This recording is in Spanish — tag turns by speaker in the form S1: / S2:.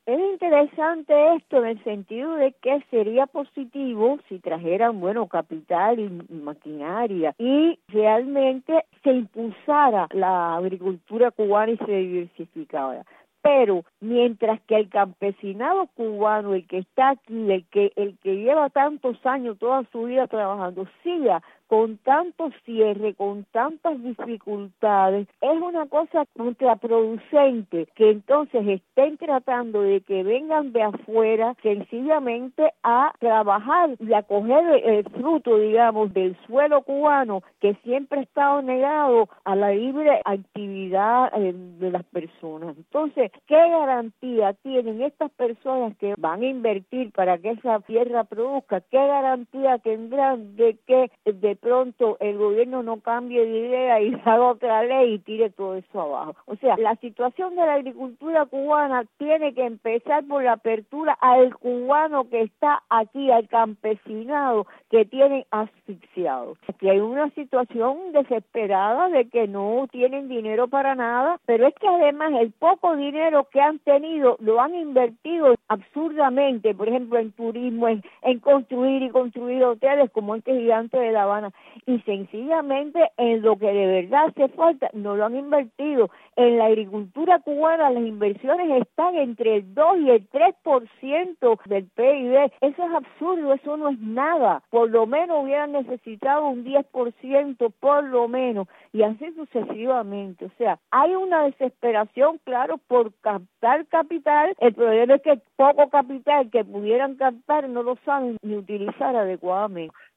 S1: Es interesante esto en el sentido de que sería positivo si trajeran, capital y maquinaria y realmente se impulsara la agricultura cubana y se diversificara. Pero mientras que el campesinado cubano, el que está aquí, el que lleva tantos años, toda su vida trabajando, siga con tanto cierre, con tantas dificultades, es una cosa contraproducente que entonces estén tratando de que vengan de afuera sencillamente a trabajar y a coger el fruto, digamos, del suelo cubano que siempre ha estado negado a la libre actividad de las personas. Entonces, ¿qué garantía tienen estas personas que van a invertir para que esa tierra produzca? ¿Qué garantía tendrán de que de pronto el gobierno no cambie de idea y haga otra ley y tire todo eso abajo? O sea, la situación de la agricultura cubana tiene que empezar por la apertura al cubano que está aquí, al campesinado que tienen asfixiado. Aquí hay una situación desesperada de que no tienen dinero para nada, pero es que además el poco dinero que han tenido lo han invertido absurdamente, por ejemplo en turismo, en construir y construir hoteles como este gigante de La Habana, y sencillamente en lo que de verdad hace falta no lo han invertido. En la agricultura cubana las inversiones están entre el 2 y el 3% del PIB. Eso es absurdo, eso no es nada. Por lo menos hubieran necesitado un 10%, por lo menos, y así sucesivamente. O sea, hay una desesperación, claro, por captar capital. El problema es que poco capital que pudieran captar no lo saben ni utilizar adecuadamente.